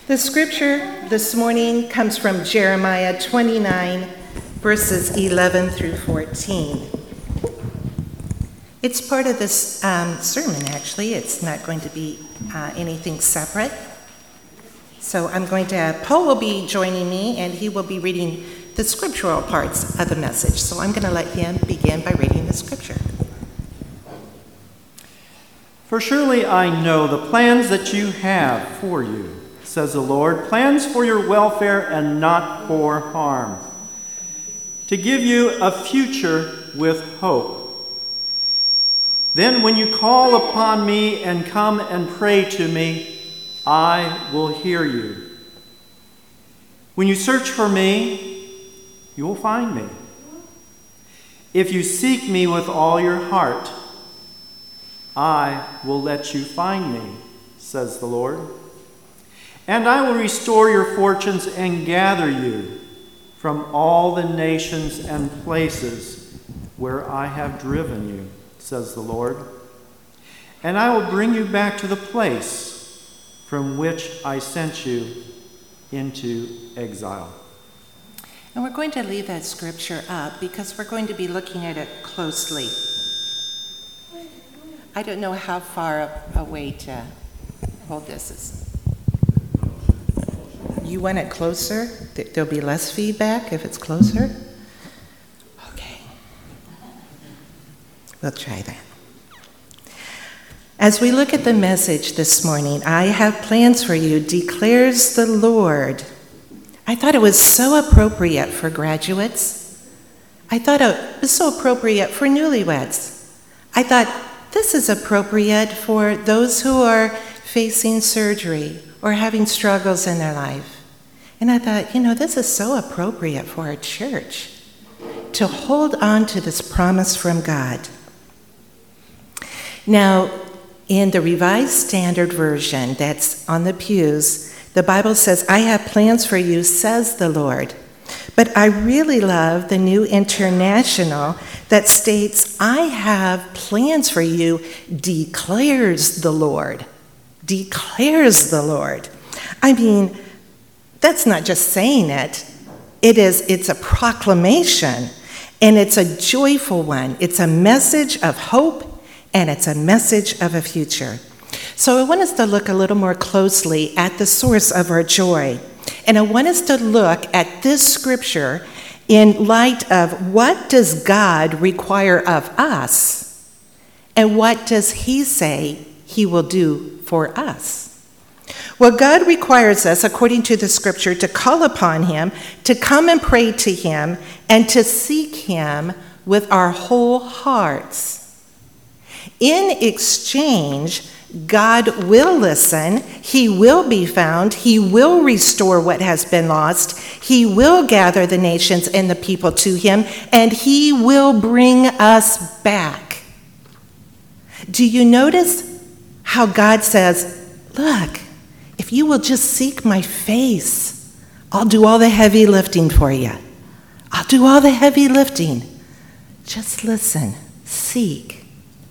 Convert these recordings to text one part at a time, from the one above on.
The scripture this morning comes from Jeremiah 29, verses 11 through 14. It's part of this sermon, actually. It's not going to be anything separate. So Paul will be joining me, and he will be reading the scriptural parts of the message. So I'm going to let him begin by reading the scripture. For surely I know the plans that you have for you, says the Lord, plans for your welfare and not for harm, to give you a future with hope. Then when you call upon me and come and pray to me, I will hear you. When you search for me, you will find me. If you seek me with all your heart, I will let you find me, says the Lord. And I will restore your fortunes and gather you from all the nations and places where I have driven you, says the Lord. And I will bring you back to the place from which I sent you into exile. And we're going to leave that scripture up because we're going to be looking at it closely. I don't know how far away to hold this. You want it closer? There'll be less feedback if it's closer? Okay. We'll try that. As we look at the message this morning, I have plans for you, declares the Lord. I thought it was so appropriate for graduates. I thought it was so appropriate for newlyweds. I thought this is appropriate for those who are facing surgery or having struggles in their life. And I thought, this is so appropriate for our church to hold on to this promise from God. Now, in the Revised Standard Version that's on the pews, the Bible says, I have plans for you, says the Lord. But I really love the New International that states, I have plans for you, declares the Lord. Declares the Lord. I mean, that's not just saying it. It's a proclamation, and it's a joyful one. It's a message of hope, and it's a message of a future. So I want us to look a little more closely at the source of our joy. And I want us to look at this scripture in light of what does God require of us, and what does he say he will do for us? Well, God requires us, according to the scripture, to call upon him, to come and pray to him, and to seek him with our whole hearts. In exchange, God will listen, he will be found, he will restore what has been lost, he will gather the nations and the people to him, and he will bring us back. Do you notice how God says, look, if you will just seek my face, I'll do all the heavy lifting for you. I'll do all the heavy lifting. Just listen, seek.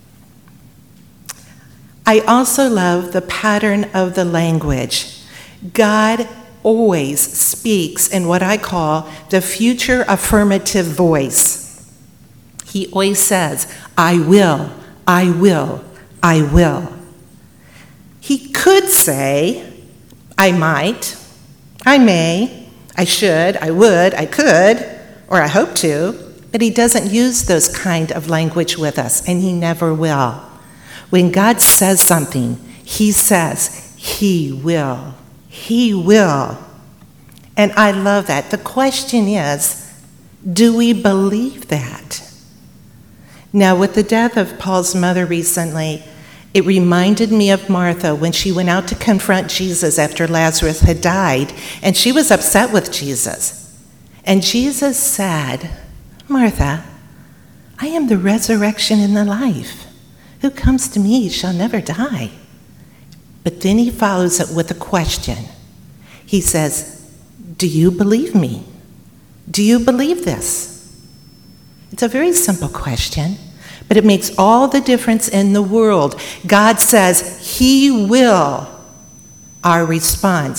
I also love the pattern of the language. God always speaks in what I call the future affirmative voice. He always says, I will, I will, I will. He could say, I might, I may, I should, I would, I could, or I hope to, but he doesn't use those kind of language with us, and he never will. When God says something, he says, he will. He will. And I love that. The question is, do we believe that? Now, with the death of Paul's mother recently, it reminded me of Martha when she went out to confront Jesus after Lazarus had died, and she was upset with Jesus. And Jesus said, Martha, I am the resurrection and the life. Who comes to me shall never die. But then he follows it with a question. He says, do you believe me? Do you believe this? It's a very simple question, but it makes all the difference in the world. God says he will. Our response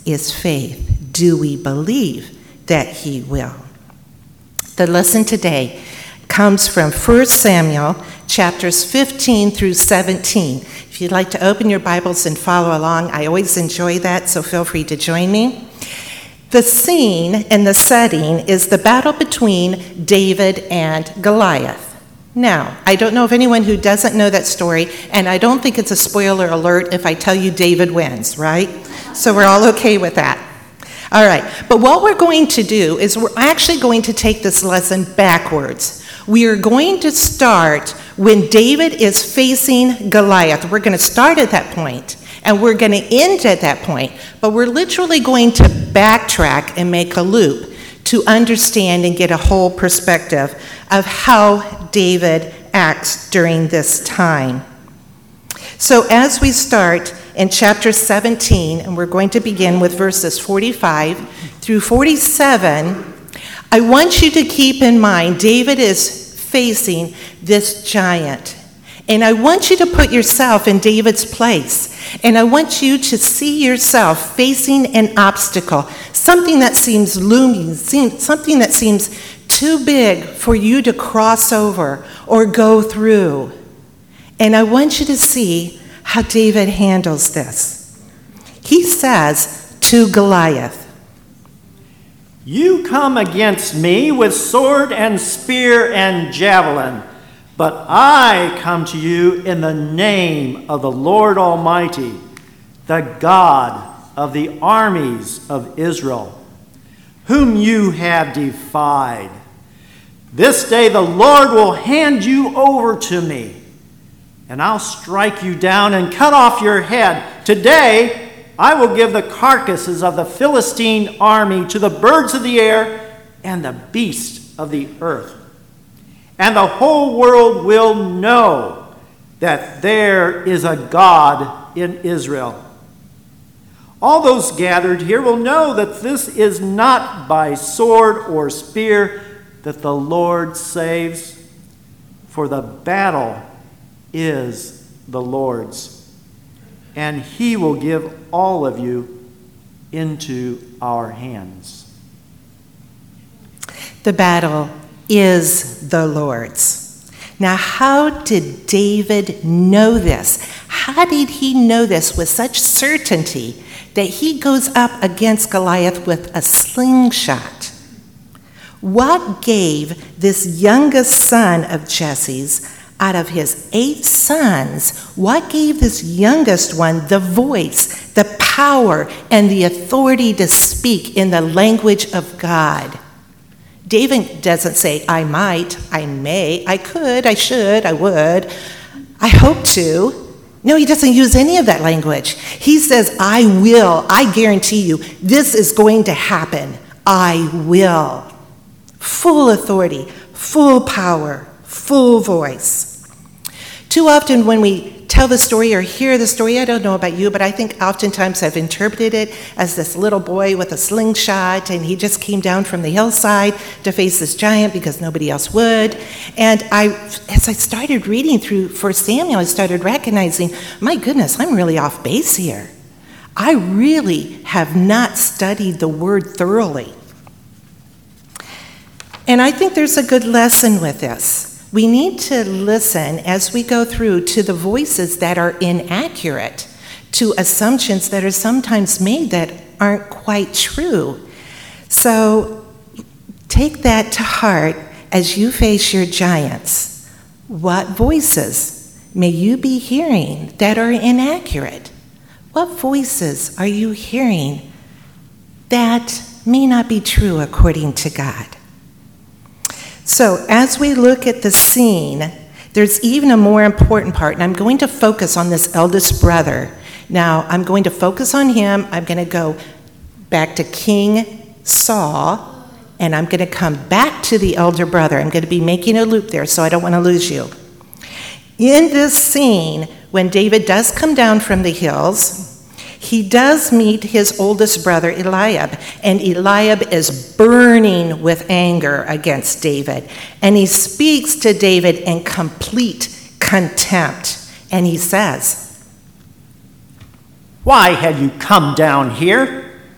is faith. Do we believe that he will? The lesson today comes from 1 Samuel chapters 15 through 17. If you'd like to open your Bibles and follow along, I always enjoy that, so feel free to join me. The scene and the setting is the battle between David and Goliath. Now, I don't know of anyone who doesn't know that story, and I don't think it's a spoiler alert if I tell you David wins, right? So we're all okay with that. All right, but what we're going to do is we're actually going to take this lesson backwards. We are going to start when David is facing Goliath. We're going to start at that point, and we're going to end at that point, but we're literally going to backtrack and make a loop to understand and get a whole perspective of how David acts during this time. So as we start in chapter 17, and we're going to begin with verses 45 through 47, I want you to keep in mind David is facing this giant. And I want you to put yourself in David's place. And I want you to see yourself facing an obstacle, something that seems looming, something that seems too big for you to cross over or go through. And I want you to see how David handles this. He says to Goliath, "You come against me with sword and spear and javelin, but I come to you in the name of the Lord Almighty, the God of the armies of Israel, whom you have defied. This day the Lord will hand you over to me, and I'll strike you down and cut off your head. Today I will give the carcasses of the Philistine army to the birds of the air and the beasts of the earth. And the whole world will know that there is a God in Israel. All those gathered here will know that this is not by sword or spear that the Lord saves, for the battle is the Lord's, and he will give all of you into our hands." The battle is the Lord's. Now, how did David know this? How did he know this with such certainty that he goes up against Goliath with a slingshot? What gave this youngest son of Jesse's, out of his 8 sons, what gave this youngest one the voice, the power, and the authority to speak in the language of God? David doesn't say, I might, I may, I could, I should, I would, I hope to. No, he doesn't use any of that language. He says, I will, I guarantee you, this is going to happen. I will. Full authority, full power, full voice. Too often when we tell the story or hear the story, I don't know about you, but I think oftentimes I've interpreted it as this little boy with a slingshot, and he just came down from the hillside to face this giant because nobody else would. And as I started reading through 1 Samuel, I started recognizing, my goodness, I'm really off base here. I really have not studied the word thoroughly. And I think there's a good lesson with this. We need to listen as we go through to the voices that are inaccurate, to assumptions that are sometimes made that aren't quite true. So take that to heart as you face your giants. What voices may you be hearing that are inaccurate? What voices are you hearing that may not be true according to God? So as we look at the scene, there's even a more important part, and I'm going to focus on this eldest brother. Now, I'm going to focus on him. I'm going to go back to King Saul, and I'm going to come back to the elder brother. I'm going to be making a loop there, so I don't want to lose you. In this scene, when David does come down from the hills, he does meet his oldest brother, Eliab, and Eliab is burning with anger against David. And he speaks to David in complete contempt. And he says, "Why have you come down here?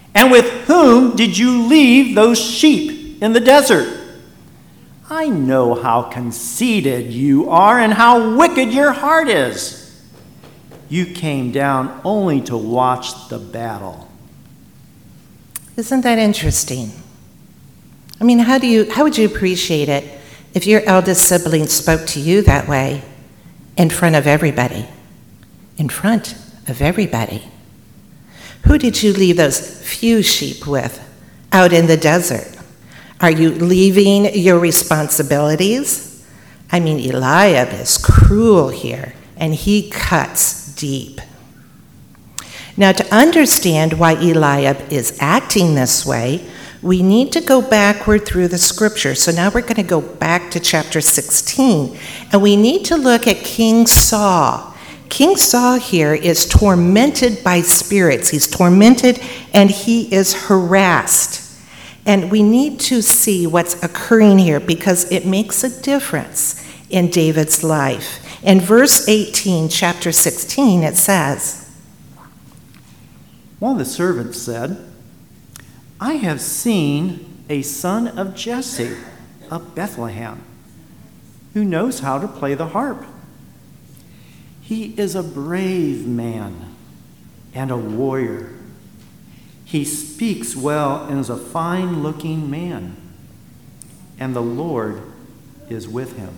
And with whom did you leave those sheep in the desert? I know how conceited you are and how wicked your heart is. You came down only to watch the battle. Isn't that interesting? I mean, how would you appreciate it if your eldest sibling spoke to you that way in front of everybody? In front of everybody. Who did you leave those few sheep with out in the desert? Are you leaving your responsibilities? I mean, Eliab is cruel here, and he cuts deep. Now, to understand why Eliab is acting this way, we need to go backward through the scripture. So now we're going to go back to chapter 16, and we need to look at King Saul. King Saul here is tormented by spirits. He's tormented and he is harassed. And we need to see what's occurring here because it makes a difference in David's life. In verse 18, chapter 16, it says, one of the servants said, I have seen a son of Jesse of Bethlehem who knows how to play the harp. He is a brave man and a warrior. He speaks well and is a fine-looking man, and the Lord is with him.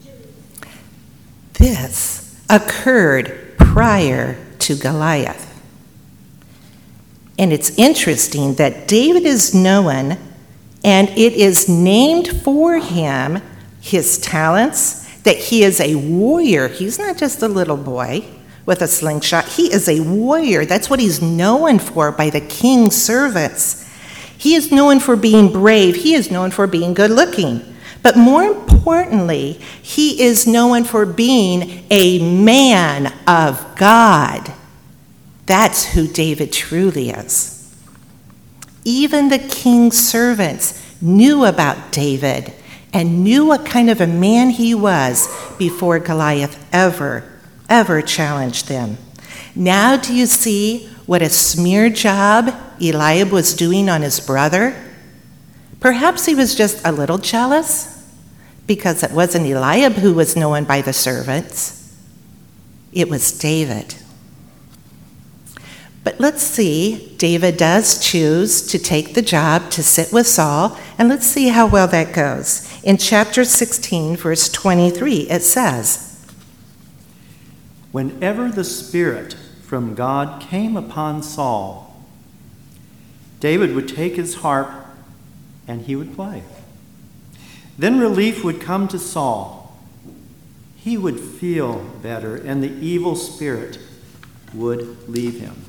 This occurred prior to Goliath. And it's interesting that David is known, and it is named for him, his talents, that he is a warrior. He's not just a little boy with a slingshot. He is a warrior. That's what he's known for by the king's servants. He is known for being brave. He is known for being good looking. But more importantly, he is known for being a man of God. That's who David truly is. Even the king's servants knew about David and knew what kind of a man he was before Goliath ever challenged them. Now do you see what a smear job Eliab was doing on his brother? Perhaps he was just a little jealous because it wasn't Eliab who was known by the servants. It was David. But let's see, David does choose to take the job to sit with Saul, and let's see how well that goes. In chapter 16, verse 23, it says, whenever the Spirit from God came upon Saul, David would take his harp and he would play. Then relief would come to Saul. He would feel better and the evil spirit would leave him.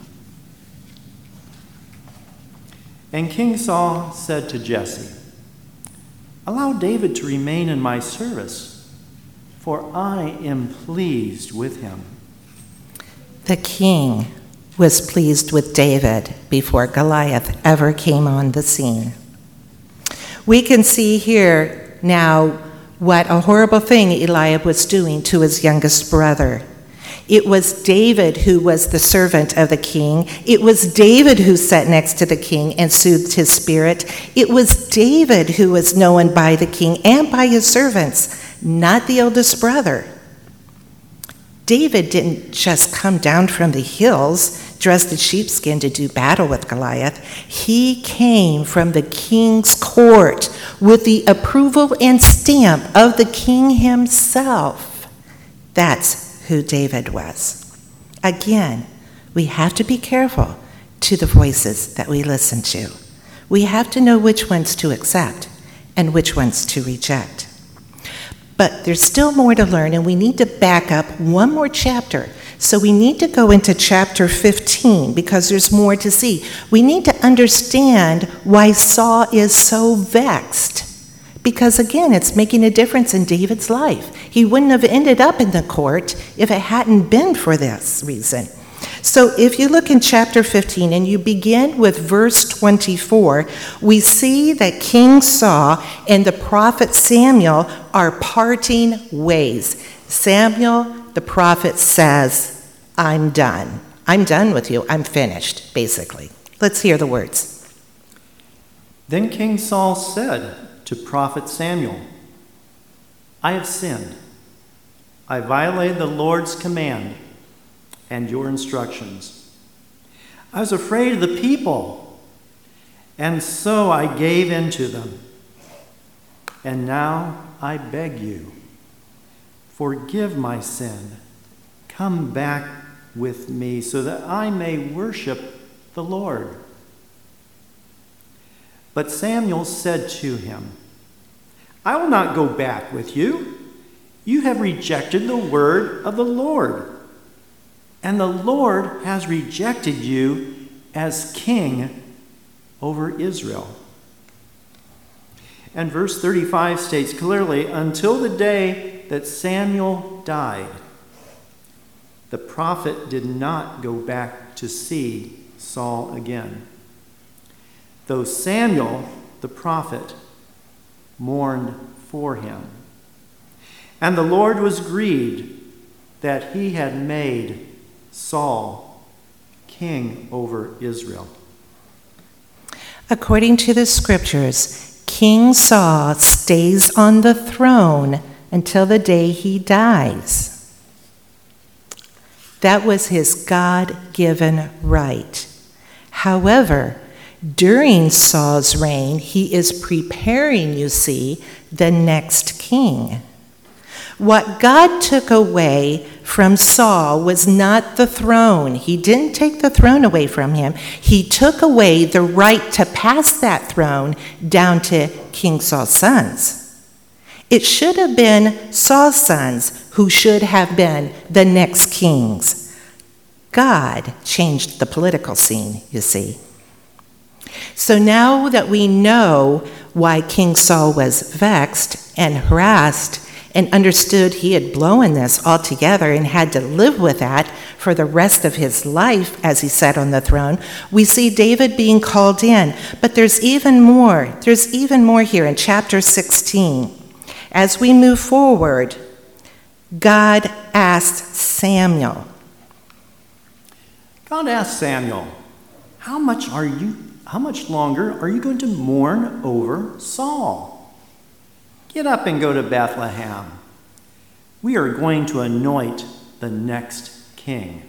And King Saul said to Jesse, allow David to remain in my service, for I am pleased with him. The king was pleased with David before Goliath ever came on the scene. We can see here now what a horrible thing Eliab was doing to his youngest brother. It was David who was the servant of the king. It was David who sat next to the king and soothed his spirit. It was David who was known by the king and by his servants, not the oldest brother. David didn't just come down from the hills dressed in sheepskin to do battle with Goliath. He came from the king's court with the approval and stamp of the king himself. That's who David was. Again, we have to be careful to the voices that we listen to. We have to know which ones to accept and which ones to reject. But there's still more to learn, and we need to back up one more chapter. So we need to go into chapter 15 because there's more to see. We need to understand why Saul is so vexed. Because again, it's making a difference in David's life. He wouldn't have ended up in the court if it hadn't been for this reason. So if you look in chapter 15 and you begin with verse 24, we see that King Saul and the prophet Samuel are parting ways. Samuel, the prophet, says, I'm done. I'm done with you. I'm finished, basically. Let's hear the words. Then King Saul said to prophet Samuel, I have sinned. I violated the Lord's command and your instructions. I was afraid of the people, and so I gave in to them. And now I beg you, forgive my sin. Come back with me so that I may worship the Lord. But Samuel said to him, I will not go back with you. You have rejected the word of the Lord, and the Lord has rejected you as king over Israel. And verse 35 states clearly, until the day that Samuel died, the prophet did not go back to see Saul again, though Samuel, the prophet, mourned for him. And the Lord was grieved that he had made Saul king over Israel. According to the scriptures, King Saul stays on the throne until the day he dies. That was his God-given right. However, during Saul's reign, he is preparing, you see, the next king. What God took away from Saul was not the throne. He didn't take the throne away from him. He took away the right to pass that throne down to King Saul's sons. It should have been Saul's sons who should have been the next kings. God changed the political scene, you see. So now that we know why King Saul was vexed and harassed and understood he had blown this altogether and had to live with that for the rest of his life as he sat on the throne, we see David being called in. But there's even more. There's even more here in chapter 16. As we move forward, God asked Samuel. God asked Samuel, how much longer are you going to mourn over Saul? Get up and go to Bethlehem. We are going to anoint the next king.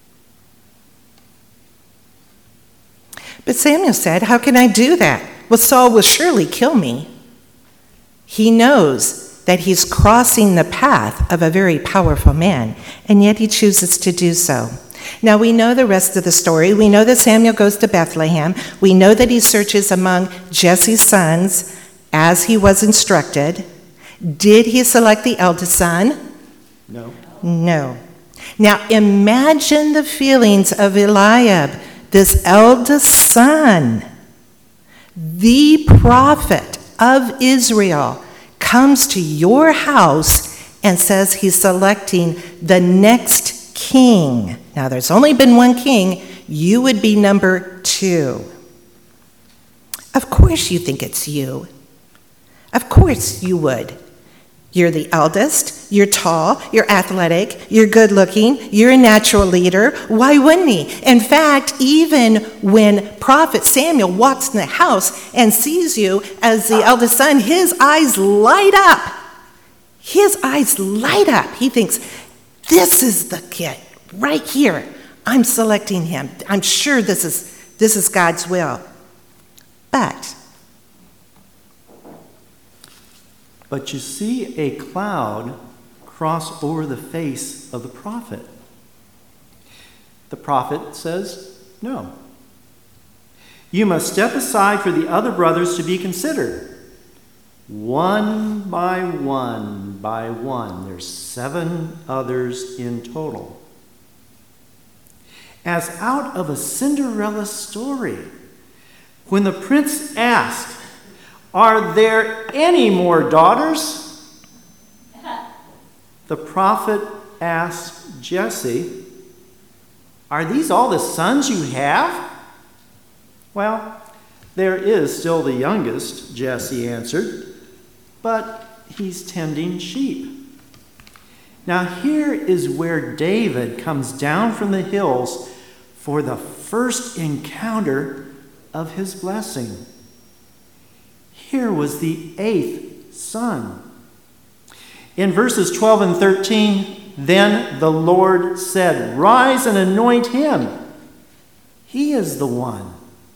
But Samuel said, how can I do that? Well, Saul will surely kill me. He knows that he's crossing the path of a very powerful man, and yet he chooses to do so. Now, we know the rest of the story. We know that Samuel goes to Bethlehem. We know that he searches among Jesse's sons as he was instructed. Did he select the eldest son? No. No. Now, imagine the feelings of Eliab, this eldest son. The prophet of Israel comes to your house and says he's selecting the next king. Now, there's only been one king. You would be number 2. Of course you think it's you. Of course you would. You're the eldest, you're tall, you're athletic, you're good-looking, you're a natural leader. Why wouldn't he? In fact, even when Prophet Samuel walks in the house and sees you as the eldest son, his eyes light up. His eyes light up. He thinks, this is the kid right here. I'm selecting him. I'm sure this is God's will. But you see a cloud cross over the face of the prophet. The prophet says, no. You must step aside for the other brothers to be considered. One by one by one. There's 7 others in total. As out of a Cinderella story, when the prince asked, are there any more daughters? The prophet asked Jesse, are these all the sons you have? Well, there is still the youngest, Jesse answered, but he's tending sheep. Now here is where David comes down from the hills for the first encounter of his blessing. Here was the 8th son. In verses 12 and 13, then the Lord said, "Rise and anoint him. He is the one."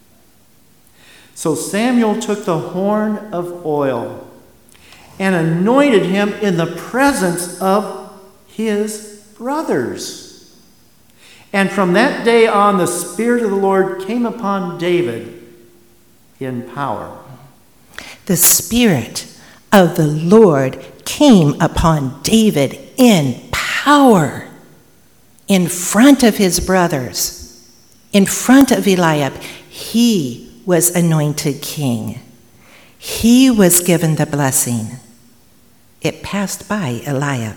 So Samuel took the horn of oil and anointed him in the presence of his brothers. And from that day on, the Spirit of the Lord came upon David in power. The Spirit of the Lord came upon David in power, in front of his brothers, in front of Eliab. He was anointed king. He was given the blessing. It passed by Eliab.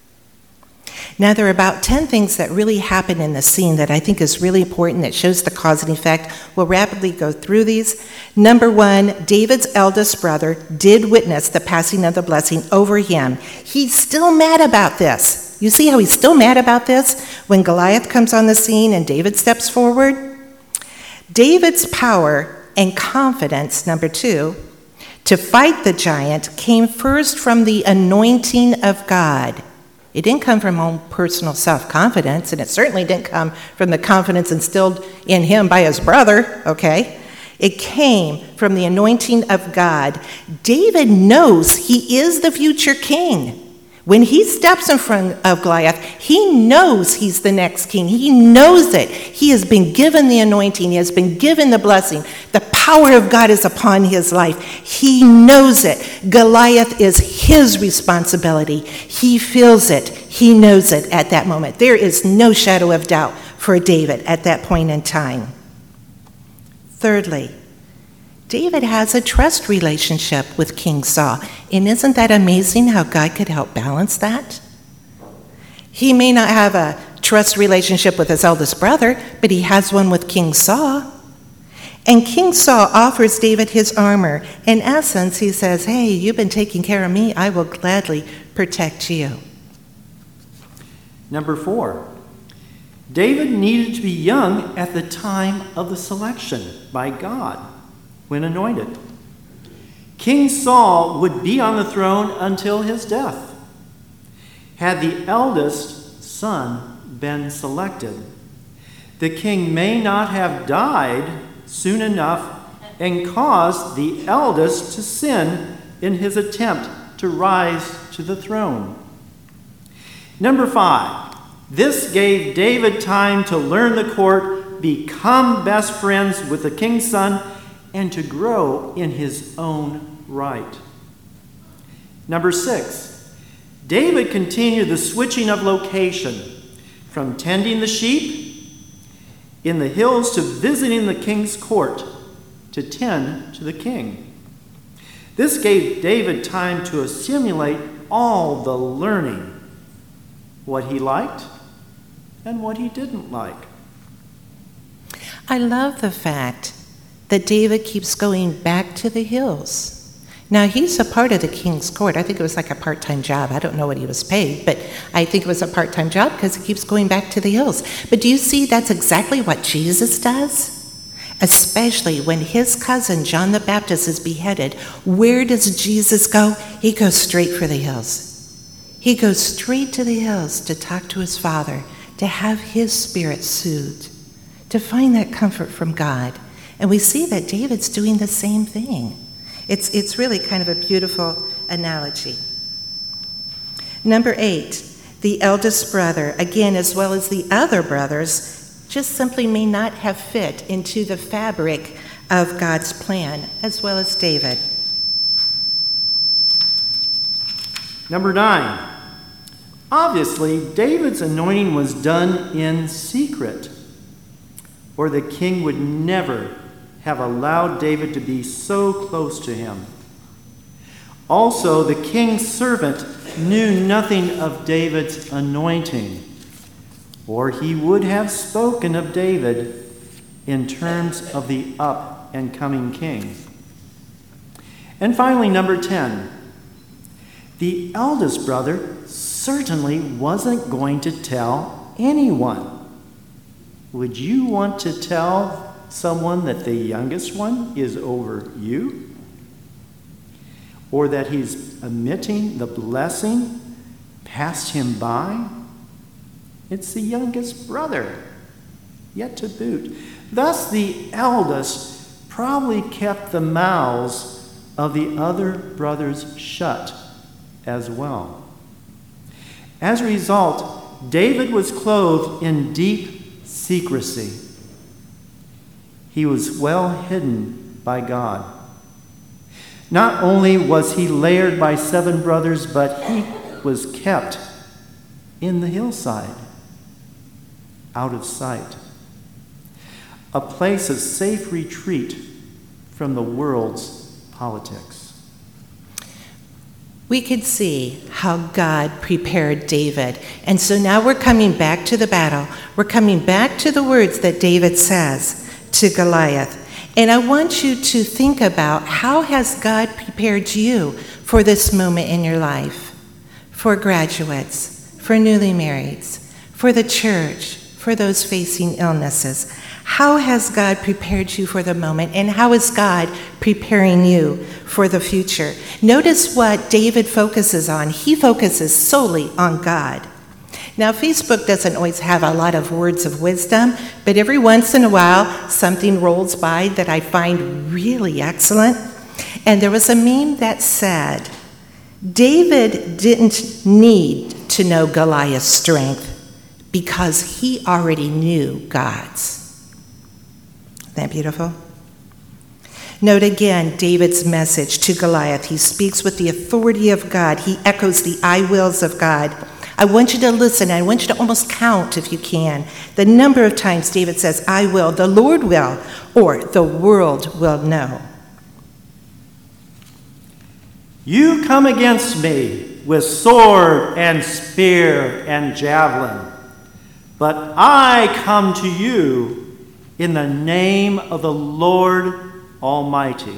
Now, there are about 10 things that really happen in the scene that I think is really important, that shows the cause and effect. We'll rapidly go through these. Number 1, David's eldest brother did witness the passing of the blessing over him. He's still mad about this. You see how he's still mad about this when Goliath comes on the scene and David steps forward? David's power and confidence, number 2, to fight the giant came first from the anointing of God. It didn't come from own personal self-confidence, and it certainly didn't come from the confidence instilled in him by his brother, okay? It came from the anointing of God. David knows he is the future king. When he steps in front of Goliath, he knows he's the next king. He knows it. He has been given the anointing. He has been given the blessing. The power of God is upon his life. He knows it. Goliath is his responsibility. He feels it. He knows it at that moment. There is no shadow of doubt for David at that point in time. Thirdly, David has a trust relationship with King Saul. And isn't that amazing how God could help balance that? He may not have a trust relationship with his eldest brother, but he has one with King Saul. And King Saul offers David his armor. In essence, he says, "Hey, you've been taking care of me. I will gladly protect you." Number 4, David needed to be young at the time of the selection by God when anointed. King Saul would be on the throne until his death. Had the eldest son been selected, the king may not have died soon enough and caused the eldest to sin in his attempt to rise to the throne. Number 5, this gave David time to learn the court, become best friends with the king's son, and to grow in his own right. Number 6, David continued the switching of location from tending the sheep in the hills to visiting the king's court to tend to the king. This gave David time to assimilate all the learning, what he liked and what he didn't like. I love the fact that David keeps going back to the hills. Now, he's a part of the king's court. I think it was like a part-time job. I don't know what he was paid, but I think it was a part-time job because he keeps going back to the hills. But do you see that's exactly what Jesus does? Especially when his cousin, John the Baptist, is beheaded. Where does Jesus go? He goes straight for the hills. He goes straight to the hills to talk to his Father, to have his spirit soothed, to find that comfort from God. And we see that David's doing the same thing. It's really kind of a beautiful analogy. Number 8, the eldest brother, again, as well as the other brothers, just simply may not have fit into the fabric of God's plan, as well as David. Number 9, obviously, David's anointing was done in secret, or the king would never have allowed David to be so close to him. Also, the king's servant knew nothing of David's anointing, or he would have spoken of David in terms of the up and coming king. And finally, number 10, the eldest brother certainly wasn't going to tell anyone. would you want to tell someone that the youngest one is over you? Or that he's omitting the blessing passed him by? It's the youngest brother, yet to boot. Thus the eldest probably kept the mouths of the other brothers shut as well. As a result, David was clothed in deep secrecy. He was well hidden by God. Not only was he layered by 7 brothers, but he was kept in the hillside, out of sight. A place of safe retreat from the world's politics. We could see how God prepared David. And so now we're coming back to the battle. We're coming back to the words that David says to Goliath. And I want you to think about, how has God prepared you for this moment in your life? For graduates, for newly marrieds, for the church, for those facing illnesses. How has God prepared you for the moment, and how is God preparing you for the future? Notice what David focuses on. He focuses solely on God. Now, Facebook doesn't always have a lot of words of wisdom, but every once in a while, something rolls by that I find really excellent. And there was a meme that said, David didn't need to know Goliath's strength because he already knew God's. Isn't that beautiful? Note again David's message to Goliath. He speaks with the authority of God. He echoes the I wills of God. I want you to listen. I want you to almost count, if you can, the number of times David says, I will, the Lord will, or the world will know. You come against me with sword and spear and javelin, but I come to you in the name of the Lord Almighty,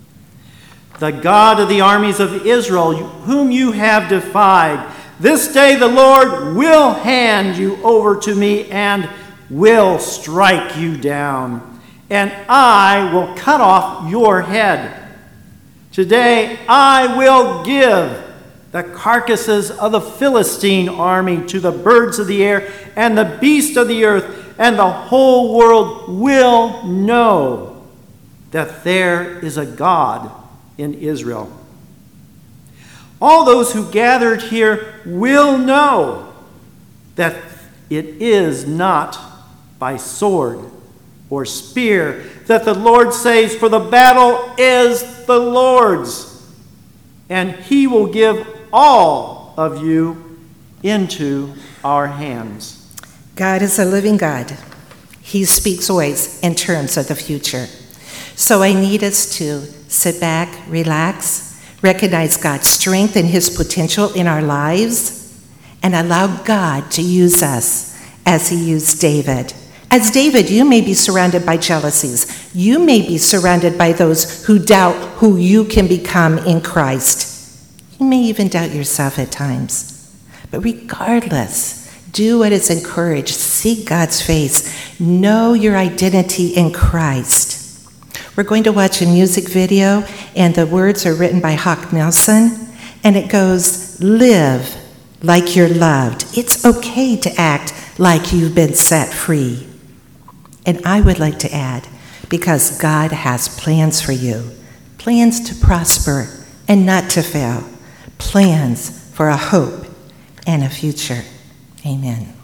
the God of the armies of Israel, whom you have defied. This day the Lord will hand you over to me and will strike you down, and I will cut off your head. Today I will give the carcasses of the Philistine army to the birds of the air and the beasts of the earth, and the whole world will know that there is a God in Israel. All those who gathered here will know that it is not by sword or spear that the Lord saves, for the battle is the Lord's, and he will give all of you into our hands. God is a living God. He speaks always in terms of the future. So I need us to sit back, relax, recognize God's strength and his potential in our lives, and allow God to use us as he used David. As David, you may be surrounded by jealousies. You may be surrounded by those who doubt who you can become in Christ. You may even doubt yourself at times. But regardless, do what is encouraged. Seek God's face. Know your identity in Christ. We're going to watch a music video, and the words are written by Hawk Nelson, and it goes, live like you're loved. It's okay to act like you've been set free. And I would like to add, because God has plans for you, plans to prosper and not to fail, plans for a hope and a future. Amen.